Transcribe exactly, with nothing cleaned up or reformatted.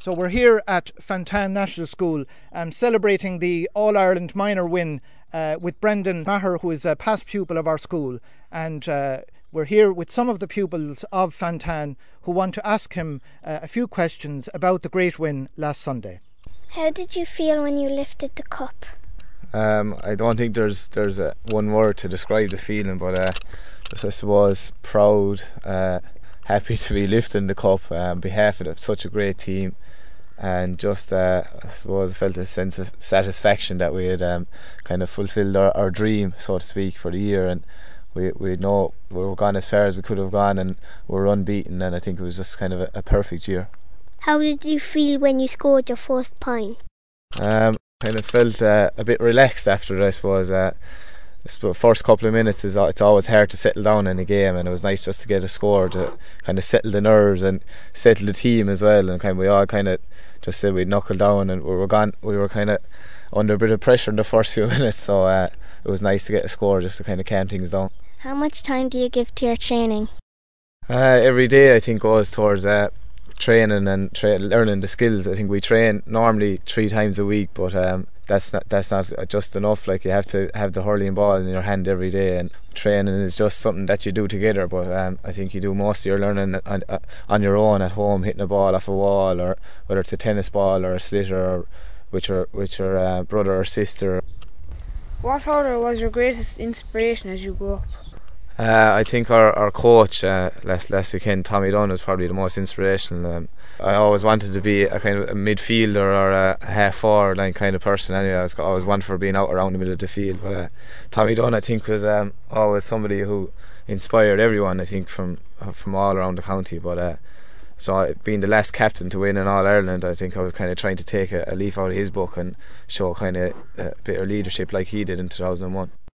So we're here at Fantan National School um, celebrating the All-Ireland minor win uh, with Brendan Maher, who is a past pupil of our school. And uh, we're here with some of the pupils of Fantan who want to ask him uh, a few questions about the great win last Sunday. How did you feel when you lifted the cup? Um, I don't think there's there's a, one word to describe the feeling, but uh, just I suppose proud, uh, happy to be lifting the cup uh, on behalf of such a great team, and just uh, I suppose I felt a sense of satisfaction that we had um, kind of fulfilled our, our dream, so to speak, for the year, and we we know we were gone as far as we could have gone, and we were unbeaten, and I think it was just kind of a, a perfect year. How did you feel when you scored your first point? Um, kind of felt uh, a bit relaxed after it, I suppose. Uh, the first couple of minutes is it's always hard to settle down in a game, and it was nice just to get a score to kind of settle the nerves and settle the team as well. And kind of we all kind of just said we'd knuckle down, and we were gone. We were kind of under a bit of pressure in the first few minutes, so uh, it was nice to get a score just to kind of calm things down. How much time do you give to your training? Uh, every day I think goes towards uh, training and tra- learning the skills. I think we train normally three times a week, but um, that's not that's not just enough. Like, you have to have the hurling ball in your hand every day, and training is just something that you do together. But um, I think you do most of your learning on, uh, on your own at home, hitting a ball off a wall, or whether it's a tennis ball or a slitter, or with your with your uh, brother or sister. What hurler was your greatest inspiration as you grew up? Uh, I think our, our coach uh, last last weekend, Tommy Dunn, was probably the most inspirational. Um, I always wanted to be a kind of a midfielder or a half forward line kind of person. Anyway, I was always one for being out around the middle of the field. But uh, Tommy Dunn, I think, was um, always somebody who inspired everyone. I think from from all around the county. But uh, so being the last captain to win in All Ireland, I think I was kind of trying to take a, a leaf out of his book and show kind of a bit of leadership like he did in two thousand one.